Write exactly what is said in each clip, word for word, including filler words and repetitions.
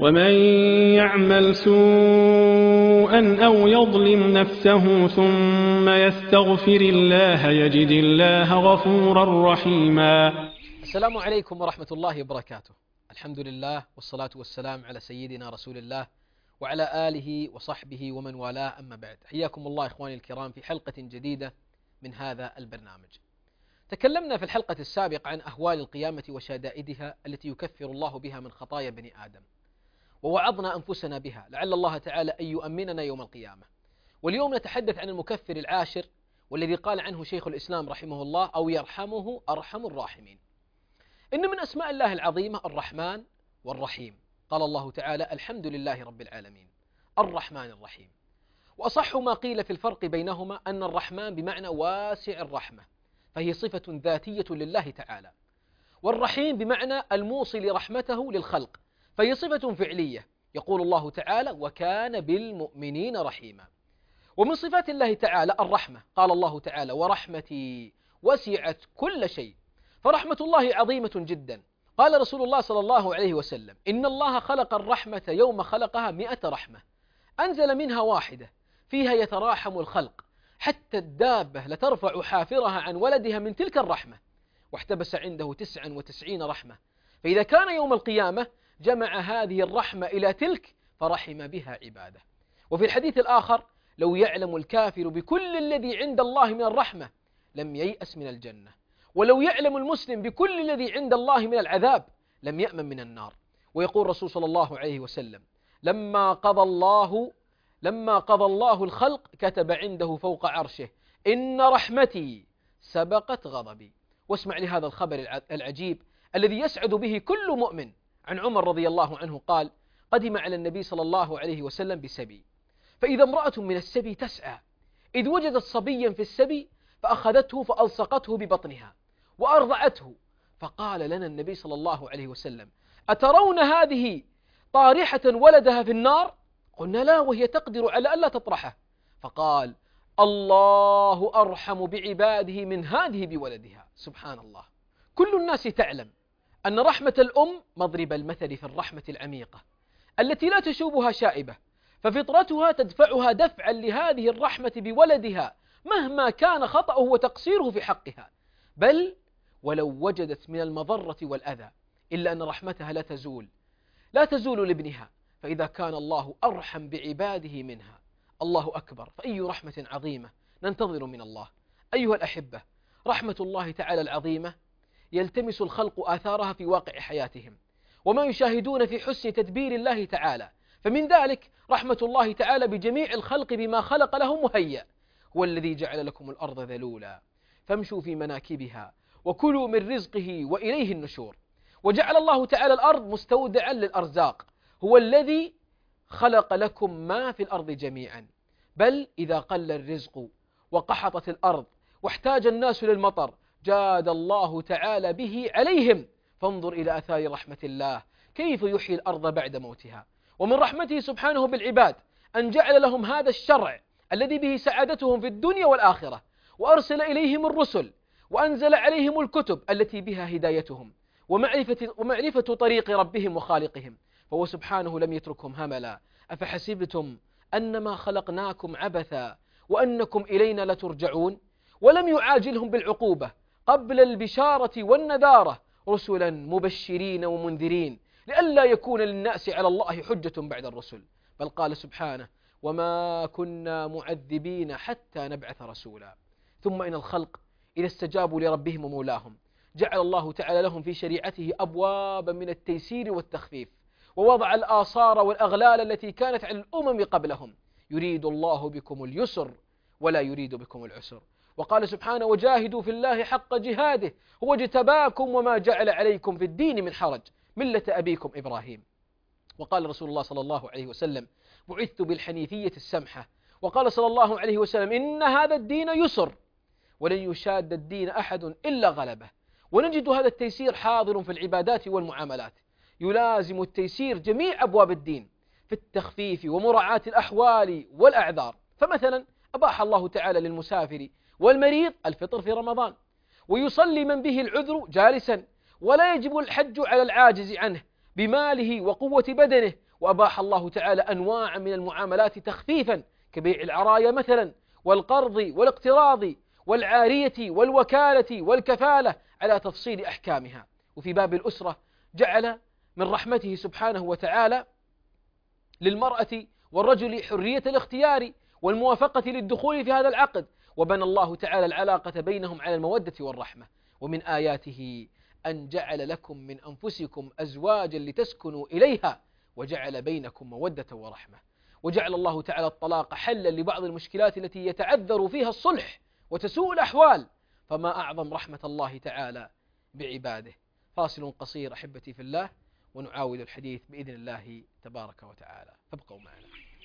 ومن يعمل سوءا أو يظلم نفسه ثم يستغفر الله يجد الله غفورا رحيما. السلام عليكم ورحمة الله وبركاته. الحمد لله والصلاة والسلام على سيدنا رسول الله وعلى آله وصحبه ومن والاه، أما بعد. حياكم الله إخواني الكرام في حلقة جديدة من هذا البرنامج. تكلمنا في الحلقة السابقة عن أهوال القيامة وشدائدها التي يكفر الله بها من خطايا بني آدم، ووعظنا أنفسنا بها لعل الله تعالى أن يؤمننا يوم القيامة. واليوم نتحدث عن المكفر العاشر، والذي قال عنه شيخ الإسلام رحمه الله: أو يرحمه أرحم الراحمين. إن من أسماء الله العظيمة الرحمن والرحيم. قال الله تعالى: الحمد لله رب العالمين الرحمن الرحيم. وأصح ما قيل في الفرق بينهما أن الرحمن بمعنى واسع الرحمة، فهي صفة ذاتية لله تعالى، والرحيم بمعنى الموصل رحمته للخلق، فهي صفة فعلية. يقول الله تعالى: وكان بالمؤمنين رحيما. ومن صفات الله تعالى الرحمة. قال الله تعالى: ورحمتي وسعت كل شيء. فرحمة الله عظيمة جدا. قال رسول الله صلى الله عليه وسلم: إن الله خلق الرحمة يوم خلقها مئة رحمة، أنزل منها واحدة فيها يتراحم الخلق، حتى الدابة لترفع حافرها عن ولدها من تلك الرحمة، واحتبس عنده تسعا وتسعين رحمة، فإذا كان يوم القيامة جمع هذه الرحمة إلى تلك فرحم بها عباده. وفي الحديث الآخر: لو يعلم الكافر بكل الذي عند الله من الرحمة لم ييأس من الجنة، ولو يعلم المسلم بكل الذي عند الله من العذاب لم يأمن من النار. ويقول الرسول صلى الله عليه وسلم: لما قضى الله لما قضى الله الخلق كتب عنده فوق عرشه: إن رحمتي سبقت غضبي. واسمع لهذا الخبر العجيب الذي يسعد به كل مؤمن. عن عمر رضي الله عنه قال: قدم على النبي صلى الله عليه وسلم بسبي، فإذا امرأة من السبي تسعى، إذ وجدت صبيا في السبي فأخذته فألصقته ببطنها وأرضعته، فقال لنا النبي صلى الله عليه وسلم: أترون هذه طارحة ولدها في النار؟ قلنا: لا، وهي تقدر على ألا تطرحه. فقال: الله أرحم بعباده من هذه بولدها. سبحان الله. كل الناس تعلم أن رحمة الأم مضرب المثل في الرحمة العميقة التي لا تشوبها شائبة، ففطرتها تدفعها دفعا لهذه الرحمة بولدها مهما كان خطأه وتقصيره في حقها، بل ولو وجدت من المضرة والأذى، إلا أن رحمتها لا تزول لا تزول لابنها، فإذا كان الله أرحم بعباده منها. الله أكبر، فأي رحمة عظيمة ننتظر من الله. أيها الأحبة، رحمة الله تعالى العظيمة يلتمس الخلق آثارها في واقع حياتهم وما يشاهدون في حسن تدبير الله تعالى. فمن ذلك رحمة الله تعالى بجميع الخلق بما خلق لهم مهيأ. هو الذي جعل لكم الأرض ذلولا فامشوا في مناكبها وكلوا من رزقه وإليه النشور. وجعل الله تعالى الأرض مستودعا للأرزاق. هو الذي خلق لكم ما في الأرض جميعا، بل إذا قل الرزق وقحطت الأرض واحتاج الناس للمطر جاد الله تعالى به عليهم. فانظر إلى آثار رحمة الله كيف يحيي الأرض بعد موتها. ومن رحمته سبحانه بالعباد أن جعل لهم هذا الشرع الذي به سعادتهم في الدنيا والآخرة، وأرسل إليهم الرسل، وأنزل عليهم الكتب التي بها هدايتهم ومعرفة, ومعرفة طريق ربهم وخالقهم. فهو سبحانه لم يتركهم هملا. أفحسبتم أنما خلقناكم عبثا وأنكم إلينا لترجعون. ولم يعاجلهم بالعقوبة قبل البشارة والنذارة، رسلا مبشرين ومنذرين لئلا يكون للناس على الله حجة بعد الرسل. بل قال سبحانه: وما كنا معذبين حتى نبعث رسولا. ثم إن الخلق إذا استجابوا لربهم ومولاهم جعل الله تعالى لهم في شريعته أبوابا من التيسير والتخفيف، ووضع الآصار والأغلال التي كانت على الأمم قبلهم. يريد الله بكم اليسر ولا يريد بكم العسر. وقال سبحانه: وجاهدوا في الله حق جهاده هو اجتباكم وما جعل عليكم في الدين من حرج ملة أبيكم إبراهيم. وقال رسول الله صلى الله عليه وسلم: بعثت بالحنيفية السمحة. وقال صلى الله عليه وسلم: إن هذا الدين يسر ولن يشاد الدين أحد إلا غلبه. ونجد هذا التيسير حاضر في العبادات والمعاملات، يلازم التيسير جميع أبواب الدين في التخفيف ومراعاة الأحوال والأعذار. فمثلا أباح الله تعالى للمسافر والمريض الفطر في رمضان، ويصلي من به العذر جالسا، ولا يجب الحج على العاجز عنه بماله وقوة بدنه وأباح الله تعالى أنواع من المعاملات تخفيفا كبيع العرايا مثلا، والقرض والاقتراض والعارية والوكالة والكفالة على تفصيل أحكامها. وفي باب الأسرة جعل من رحمته سبحانه وتعالى للمرأة والرجل حرية الاختيار والموافقة للدخول في هذا العقد، وبنى الله تعالى العلاقة بينهم على المودة والرحمة. ومن آياته أن جعل لكم من أنفسكم أزواجا لتسكنوا إليها وجعل بينكم مودة ورحمة. وجعل الله تعالى الطلاق حلا لبعض المشكلات التي يتعذر فيها الصلح وتسوء الأحوال، فما أعظم رحمة الله تعالى بعباده. فاصل قصير أحبتي في الله، ونعاود الحديث بإذن الله تبارك وتعالى، فابقوا معنا.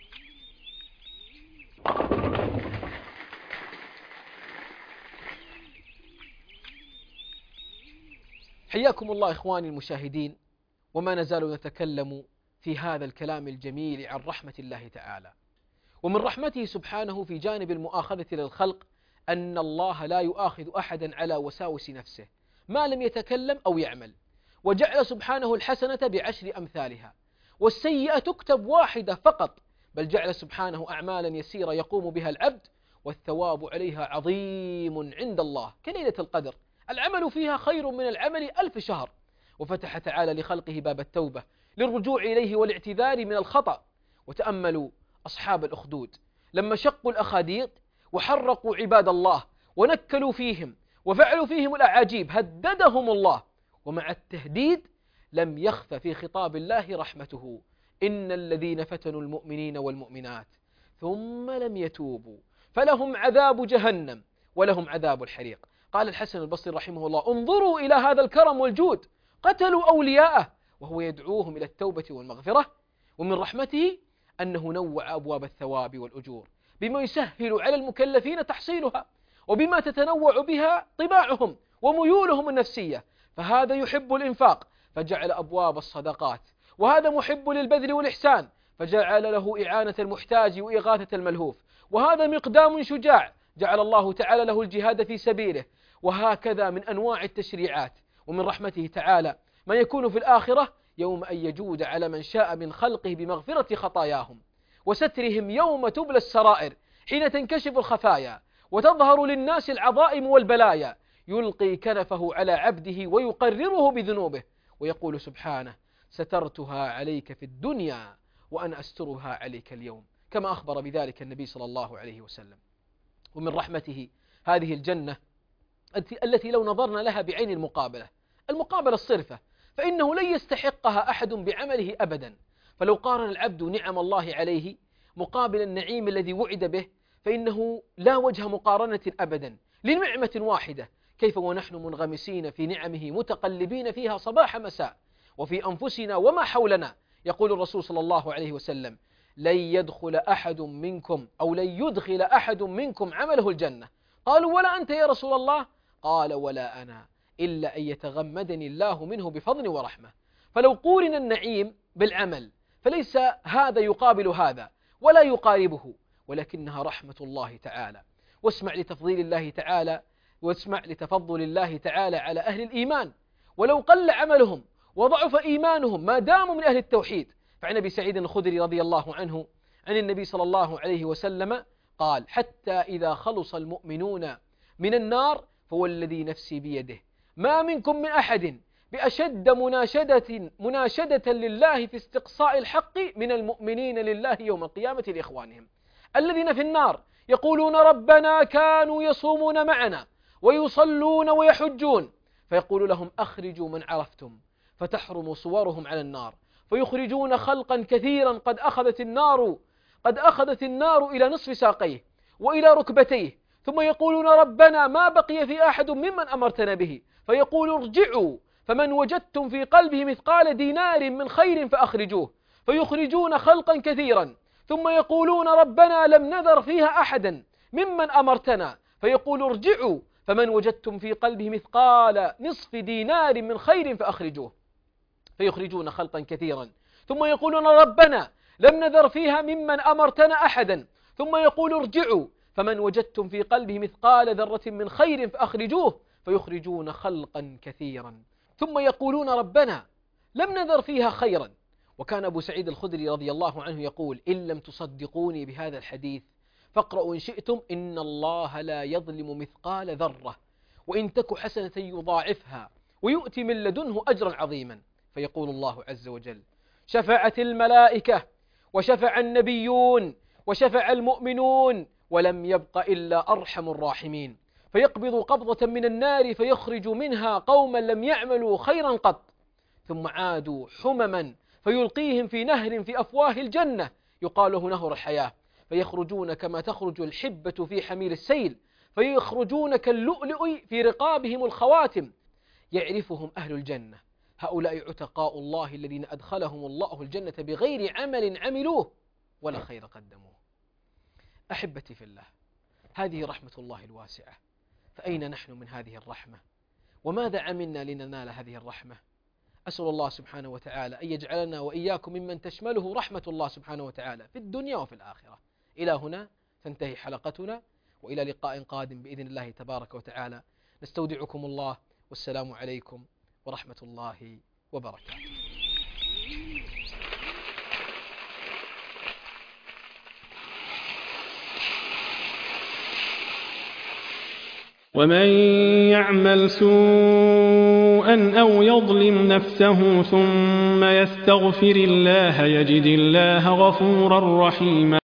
حياكم الله إخواني المشاهدين، وما نزال نتكلم في هذا الكلام الجميل عن رحمة الله تعالى. ومن رحمته سبحانه في جانب المؤاخذة للخلق أن الله لا يؤاخذ أحدا على وساوس نفسه ما لم يتكلم أو يعمل، وجعل سبحانه الحسنة بعشر أمثالها، والسيئة تكتب واحدة فقط، بل جعل سبحانه أعمالا يسيرة يقوم بها العبد والثواب عليها عظيم عند الله كليلة القدر، العمل فيها خير من العمل ألف شهر. وفتح تعالى لخلقه باب التوبة للرجوع إليه والاعتذار من الخطأ. وتأملوا أصحاب الأخدود لما شقوا الأخاديد وحرقوا عباد الله ونكلوا فيهم وفعلوا فيهم الأعاجيب، هددهم الله، ومع التهديد لم يخف في خطاب الله رحمته: إن الذين فتنوا المؤمنين والمؤمنات ثم لم يتوبوا فلهم عذاب جهنم ولهم عذاب الحريق. قال الحسن البصري رحمه الله: انظروا إلى هذا الكرم والجود، قتلوا أولياءه وهو يدعوهم إلى التوبة والمغفرة. ومن رحمته أنه نوع أبواب الثواب والأجور بما يسهل على المكلفين تحصيلها، وبما تتنوع بها طباعهم وميولهم النفسية، فهذا يحب الإنفاق فجعل أبواب الصدقات، وهذا محب للبذل والإحسان فجعل له إعانة المحتاج وإغاثة الملهوف، وهذا مقدام شجاع جعل الله تعالى له الجهاد في سبيله. وهكذا من أنواع التشريعات. ومن رحمته تعالى ما يكون في الآخرة يوم أن يجود على من شاء من خلقه بمغفرة خطاياهم وسترهم يوم تبلى السرائر، حين تنكشف الخفايا وتظهر للناس العظائم والبلايا، يلقي كنفه على عبده ويقرره بذنوبه ويقول سبحانه: سترتها عليك في الدنيا وأنا أسترها عليك اليوم، كما أخبر بذلك النبي صلى الله عليه وسلم. ومن رحمته هذه الجنة التي لو نظرنا لها بعين المقابلة المقابلة الصرفة فإنه لن يستحقها أحد بعمله أبدا. فلو قارن العبد نعم الله عليه مقابل النعيم الذي وعد به فإنه لا وجه مقارنة أبدا لنعمة واحدة، كيف ونحن منغمسين في نعمه متقلبين فيها صباح مساء وفي أنفسنا وما حولنا. يقول الرسول صلى الله عليه وسلم: لن يدخل أحد منكم أو لن يدخل أحد منكم عمله الجنة. قالوا: ولا أنت يا رسول الله؟ قال: ولا أنا، إلا أن يتغمدني الله منه بفضل ورحمة. فلو قورن النعيم بالعمل فليس هذا يقابل هذا ولا يقاربه، ولكنها رحمة الله تعالى. واسمع لتفضيل الله تعالى واسمع لتفضل الله تعالى على أهل الإيمان، ولو قل عملهم وضعف إيمانهم ما داموا من أهل التوحيد. فعن أبي سعيد الخدري رضي الله عنه عن النبي صلى الله عليه وسلم قال: حتى إذا خلص المؤمنون من النار فوالذي نفسي بيده ما منكم من أحد بأشد مناشدة, مناشدة لله في استقصاء الحق من المؤمنين لله يوم القيامة لإخوانهم الذين في النار يقولون: ربنا كانوا يصومون معنا ويصلون ويحجون، فيقول لهم: أخرجوا من عرفتم، فتحرم صورهم على النار، فيخرجون خلقا كثيرا قد أخذت النار قد أخذت النار إلى نصف ساقيه وإلى ركبتيه، ثم يقولون: ربنا ما بقي في أحد ممن أمرتنا به، فيقول: ارجعوا فمن وجدتم في قلبه مثقال دينار من خير فأخرجوه، فيخرجون خلقا كثيرا، ثم يقولون: ربنا لم نذر فيها أحدا ممن أمرتنا، فيقول: ارجعوا فمن وجدتم في قلبه مثقال نصف دينار من خير فأخرجوه، فيخرجون خلقا كثيرا، ثم يقولون: ربنا لم نذر فيها ممن أمرتنا أحدا، ثم يقول: ارجعوا فمن وجدتم في قلبه مثقال ذرة من خير فأخرجوه، فيخرجون خلقا كثيرا، ثم يقولون: ربنا لم نذر فيها خيرا وكان أبو سعيد الخدري رضي الله عنه يقول: إن لم تصدقوني بهذا الحديث فاقرأوا إن شئتم إن الله لا يظلم مثقال ذرة وإن تك حسنة يضاعفها ويؤتي من لدنه أجرا عظيما. فيقول الله عز وجل: شفعت الملائكة وشفع النبيون وشفع المؤمنون ولم يبق إلا أرحم الراحمين، فيقبض قبضة من النار فيخرج منها قوما لم يعملوا خيرا قط، ثم عادوا حمما فيلقيهم في نهر في أفواه الجنة يقال له نهر الحياة، فيخرجون كما تخرج الحبة في حميل السيل، فيخرجون كاللؤلؤ في رقابهم الخواتم، يعرفهم أهل الجنة: هؤلاء عتقاء الله الذين أدخلهم الله الجنة بغير عمل عملوه ولا خير قدموه. أحبتي في الله، هذه رحمة الله الواسعة، فأين نحن من هذه الرحمة؟ وماذا عملنا لننال هذه الرحمة؟ أسأل الله سبحانه وتعالى أن يجعلنا وإياكم ممن تشمله رحمة الله سبحانه وتعالى في الدنيا وفي الآخرة. إلى هنا تنتهي حلقتنا، وإلى لقاء قادم بإذن الله تبارك وتعالى. نستودعكم الله، والسلام عليكم ورحمة الله وبركاته. ومن يعمل سوءا أو يظلم نفسه ثم يستغفر الله يجد الله غفورا رحيما.